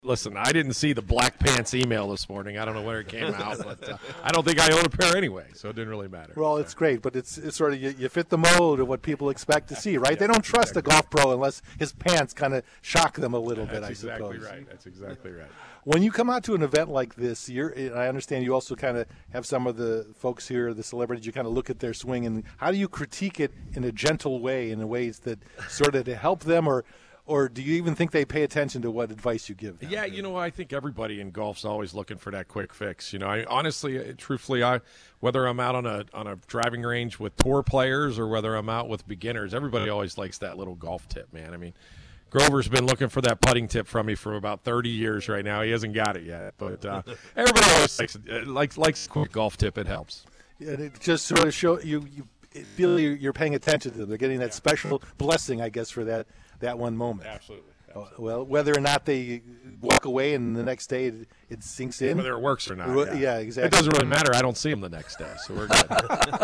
Listen, I didn't see the black pants email this morning. I don't know where it came out, but I don't think I own a pair anyway, so it didn't really matter. Well, it's great, but it's sort of you fit the mold of what people expect to see, right? They don't trust a golf pro unless his pants kind of shock them a little bit, I suppose. That's exactly right. When you come out to an event like this, I understand you also kind of have some of the folks here, the celebrities, you kind of look at their swing, and how do you critique it in a gentle way, in ways that sort of to help them, or do you even think they pay attention to what advice you give them? Yeah, I think everybody in golf's always looking for that quick fix. I honestly, truthfully, whether I'm out on a driving range with tour players or whether I'm out with beginners, everybody always likes that little golf tip, man. I mean, Grover's been looking for that putting tip from me for about 30 years right now. He hasn't got it yet, but everybody always likes a quick golf tip. It helps. Yeah, it just sort of show you feel you're paying attention to them. They're getting that special blessing, I guess, for that one moment. Absolutely. Well, whether or not they walk away and the next day it sinks in. Whether it works or not. Yeah, exactly. It doesn't really matter. I don't see them the next day, so we're good.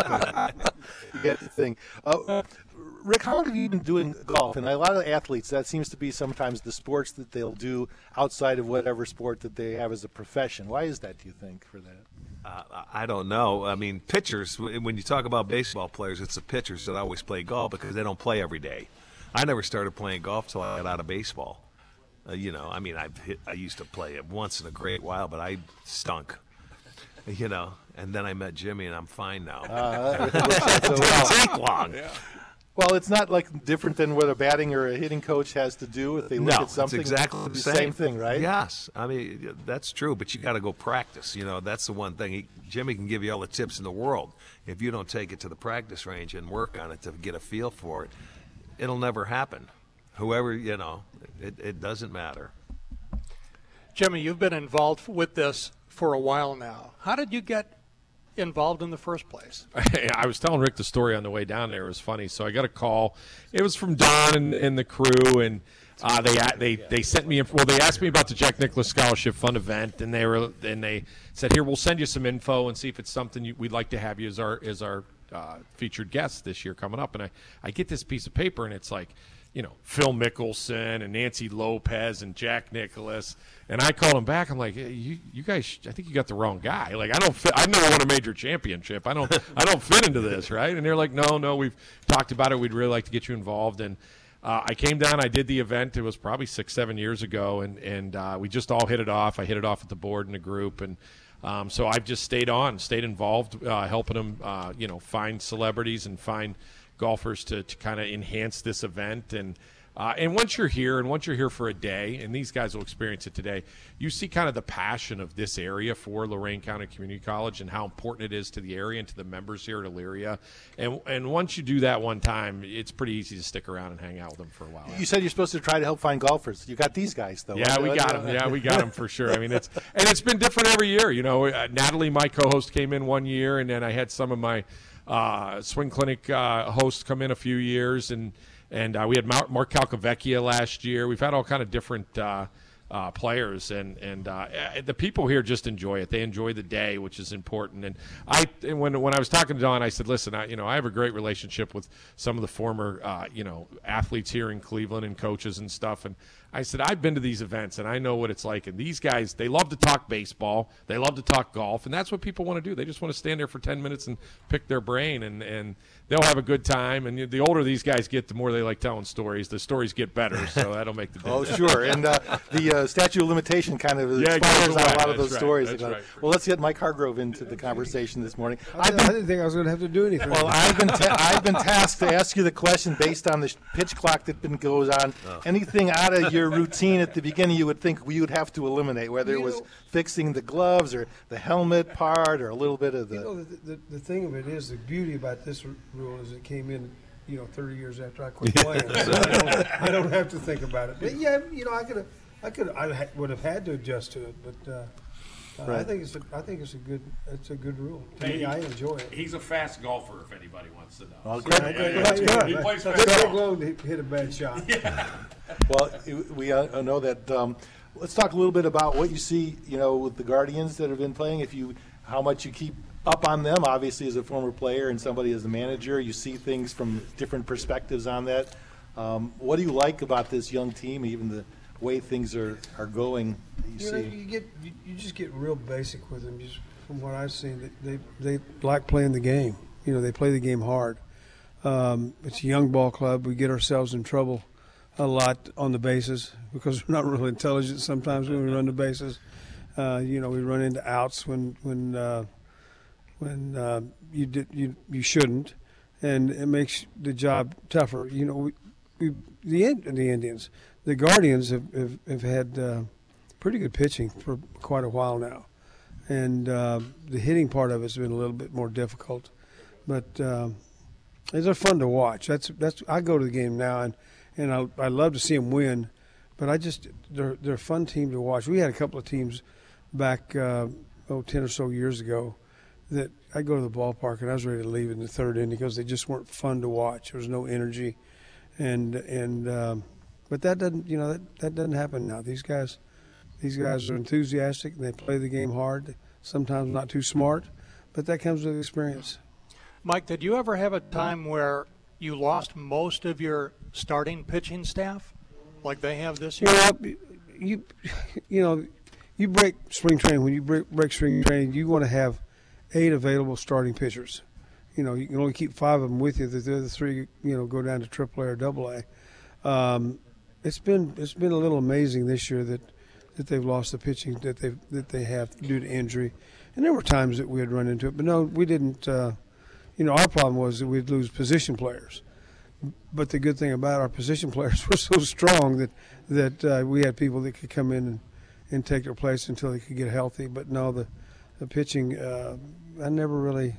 You get the thing. Rick, how long have you been doing golf? And a lot of athletes, that seems to be sometimes the sports that they'll do outside of whatever sport that they have as a profession. Why is that, do you think, for that? I don't know. I mean, pitchers, when you talk about baseball players, it's the pitchers that always play golf because they don't play every day. I never started playing golf until I got out of baseball. I used to play it once in a great while, but I stunk. And then I met Jimmy, and I'm fine now. It didn't take long. Yeah. Well, it's not like different than what a batting or a hitting coach has to do if they look at something. It's exactly the same thing, right? Yes. I mean, that's true, but you got to go practice. That's the one thing. Jimmy can give you all the tips in the world. If you don't take it to the practice range and work on it to get a feel for it, it'll never happen. Whoever, it doesn't matter. Jimmy, you've been involved with this for a while now. How did you get involved in the first place? I was telling Rick the story on the way down there. It was funny. So I got a call. It was from Don and the crew, and they sent me. Well, they asked me about the Jack Nicklaus Scholarship Fund event, and they said, "Here, we'll send you some info and see if it's something we'd like to have you as our featured guest this year coming up." And I get this piece of paper, and it's like, Phil Mickelson and Nancy Lopez and Jack Nicklaus. And I call him back. I'm like, hey, you guys, I think you got the wrong guy. Like, I don't fit. I've never won a major championship. I don't fit into this, right? And they're like, no, we've talked about it. We'd really like to get you involved. And I came down. I did the event. It was probably 6-7 years ago, and we just all hit it off. I hit it off with the board and the group, and so I've just stayed involved, helping them, find celebrities and find golfers to kind of enhance this event. And once you're here for a day, and these guys will experience it today, you see kind of the passion of this area for Lorain County Community College and how important it is to the area and to the members here at Elyria. And once you do that one time, it's pretty easy to stick around and hang out with them for a while. You said you're supposed to try to help find golfers. You got these guys, though. Yeah, we got them. Yeah, we got them for sure. I mean, it's been different every year. Natalie, my co-host, came in one year, and then I had some of my swing clinic hosts come in a few years, and we had Mark Calcavecchia last year. We've had all kind of different players, and the people here just enjoy it. They enjoy the day, which is important. And when I was talking to Don, I said, listen, I have a great relationship with some of the former athletes here in Cleveland and coaches and stuff, and I said, I've been to these events, and I know what it's like. And these guys, they love to talk baseball. They love to talk golf, and that's what people want to do. They just want to stand there for 10 minutes and pick their brain, and they'll have a good time. And the older these guys get, the more they like telling stories. The stories get better, so that'll make the difference. Oh, sure. And the statute of limitation kind of expires on a lot of those stories. That's right. Well, let's get Mike Hargrove into the conversation this morning. I didn't think I was going to have to do anything. Well, I've been tasked to ask you the question based on the pitch clock that goes on. Anything out of your routine at the beginning you would think we would have to eliminate, whether it was fixing the gloves or the helmet part or a little bit of the... The thing of it is, the beauty about this rule is it came in 30 years after I quit playing. So I don't have to think about it. But yeah, I would have had to adjust to it, but right. I think it's a good rule. To me, I enjoy it. He's a fast golfer, if anybody wants to know. Well, He plays fast golf. Hit a bad shot. Yeah. Well, we know that. Let's talk a little bit about what you see, with the Guardians that have been playing. How much you keep up on them. Obviously, as a former player and somebody as a manager, you see things from different perspectives on that. What do you like about this young team? Even way things are going. You know, you just get real basic with them. Just from what I've seen, they like playing the game. You know, they play the game hard. It's a young ball club. We get ourselves in trouble a lot on the bases because we're not really intelligent sometimes when we run the bases. You know, we run into outs when you shouldn't, and it makes the job tougher. You know, the Indians, the Guardians have had pretty good pitching for quite a while now, and the hitting part of it's been a little bit more difficult, but they're fun to watch. That's I go to the game now, and I love to see them win, but they're a fun team to watch. We had a couple of teams back 10 or so years ago that I go to the ballpark and I was ready to leave in the third inning because they just weren't fun to watch. There was no energy, but that doesn't happen now. These guys are enthusiastic and they play the game hard. Sometimes not too smart, but that comes with experience. Mike, did you ever have a time where you lost most of your starting pitching staff, like they have this year? Well, you break spring training. When you break spring training, you want to have 8 available starting pitchers. You know, you can only keep 5 of them with you. The other 3, go down to AAA or AA. It's been a little amazing this year that they've lost the pitching that they have due to injury. And there were times that we had run into it, but no, we didn't. Our problem was that we'd lose position players. But the good thing about our position players were so strong that we had people that could come in and take their place until they could get healthy. But no, the pitching, I never really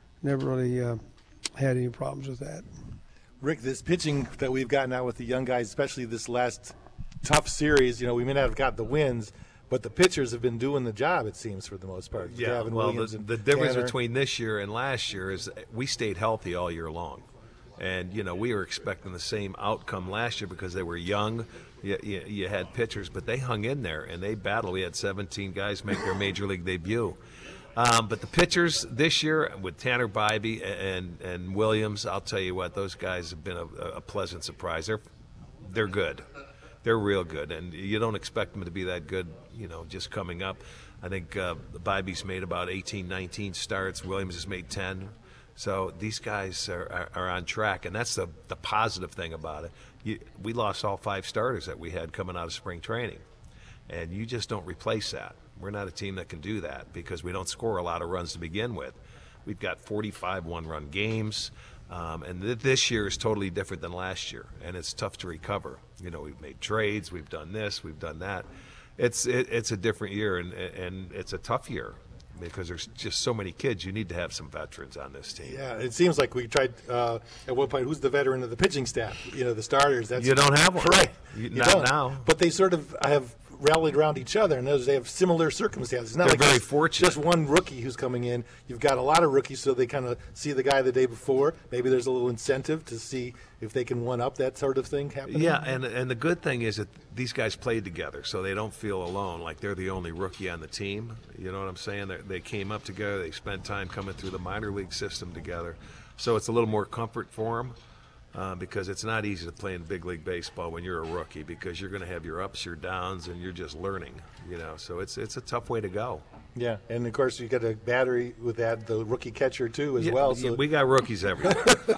had any problems with that. Rick, this pitching that we've gotten out with the young guys, especially this last tough series, we may not have got the wins, but the pitchers have been doing the job, it seems, for the most part. Yeah, Gavin Williams and the difference Tanner. between this year and last year is we stayed healthy all year long. And, we were expecting the same outcome last year because they were young. You had pitchers, but they hung in there, and they battled. We had 17 guys make their major league debut. But the pitchers this year with Tanner Bybee and Williams, I'll tell you what, those guys have been a pleasant surprise. They're good. They're real good, and you don't expect them to be that good, just coming up. I think Bybee's made about 18, 19 starts. Williams has made 10. So these guys are on track, and that's the positive thing about it. We lost all 5 starters that we had coming out of spring training, and you just don't replace that. We're not a team that can do that because we don't score a lot of runs to begin with. We've got 45 one-run games, and this year is totally different than last year, and it's tough to recover. We've made trades, we've done this, we've done that. It's a different year, and it's a tough year. Because there's just so many kids, you need to have some veterans on this team. Yeah, it seems like we tried at one point. Who's the veteran of the pitching staff? The starters. You don't have one, right? Not don't. now. But they sort of have rallied around each other, and they have similar circumstances. It's not They're like very fortunate. Just one rookie who's coming in. You've got a lot of rookies, so they kind of see the guy the day before. Maybe there's a little incentive to see if they can one up that sort of thing happening. Yeah, and the good thing is that these guys played together, so they don't feel alone, like they're the only rookie on the team. You know what I'm saying? They came up together. They spent time coming through the minor league system together. So it's a little more comfort for them. Because it's not easy to play in big league baseball when you're a rookie because you're going to have your ups, your downs, and you're just learning, So it's a tough way to go. Yeah, and of course you got a battery with that, the rookie catcher too as well. So we got rookies everywhere.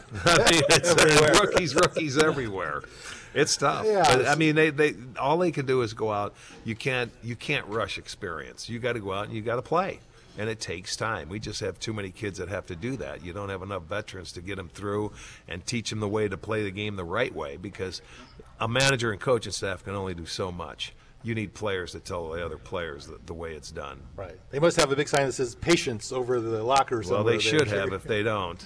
I mean, it's rookies everywhere. It's tough. Yeah, but, I mean, they all they can do is go out. You can't rush experience. You got to go out and you got to play. And it takes time. We just have too many kids that have to do that. You don't have enough veterans to get them through and teach them the way to play the game the right way because a manager and coaching staff can only do so much. You need players to tell the other players the way it's done. Right. They must have a big sign that says patience over the locker. Well, they should have if they don't.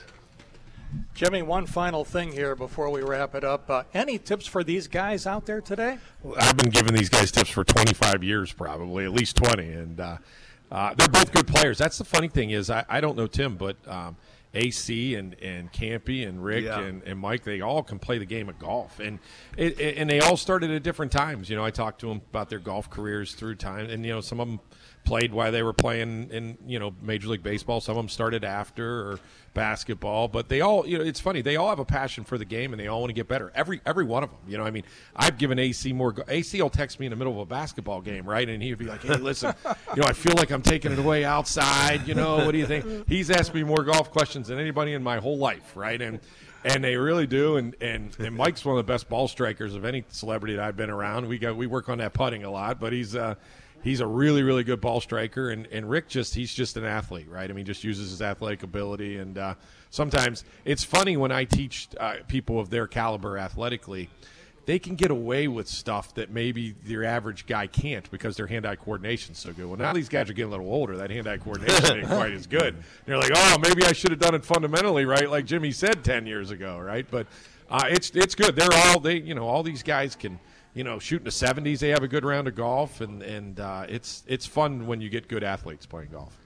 Jimmy, one final thing here before we wrap it up. Any tips for these guys out there today? I've been giving these guys tips for 25 years probably, at least 20, and they're both good players. That's the funny thing is I don't know Tim, but AC and Campy and Rick Yeah. and Mike, they all can play the game of golf, and and they all started at different times. You know, I talked to them about their golf careers through time, and you know, some of them played while they were playing in, you know, Major League Baseball. Some of them started after, or basketball, but they all, you know, it's funny, they all have a passion for the game and they all want to get better. Every one of them, you know, I mean, I've given AC more. AC will text me in the middle of a basketball game, right, and he'd be like, "Hey, listen, you know, I feel like I'm taking it away outside. You know, what do you think?" He's asked me more golf questions than anybody in my whole life, right, and they really do. And Mike's one of the best ball strikers of any celebrity that I've been around. We work on that putting a lot, but he's a really, really good ball striker, and Rick he's just an athlete, right? I mean, just uses his athletic ability, and sometimes it's funny when I teach people of their caliber athletically, they can get away with stuff that maybe your average guy can't because their hand-eye coordination's so good. Well, now these guys are getting a little older. That hand-eye coordination ain't quite as good. And they're like, oh, maybe I should have done it fundamentally, right, like Jimmy said 10 years ago, right? But it's good. All these guys can, you know, shoot in the 70s. They have a good round of golf, and it's fun when you get good athletes playing golf.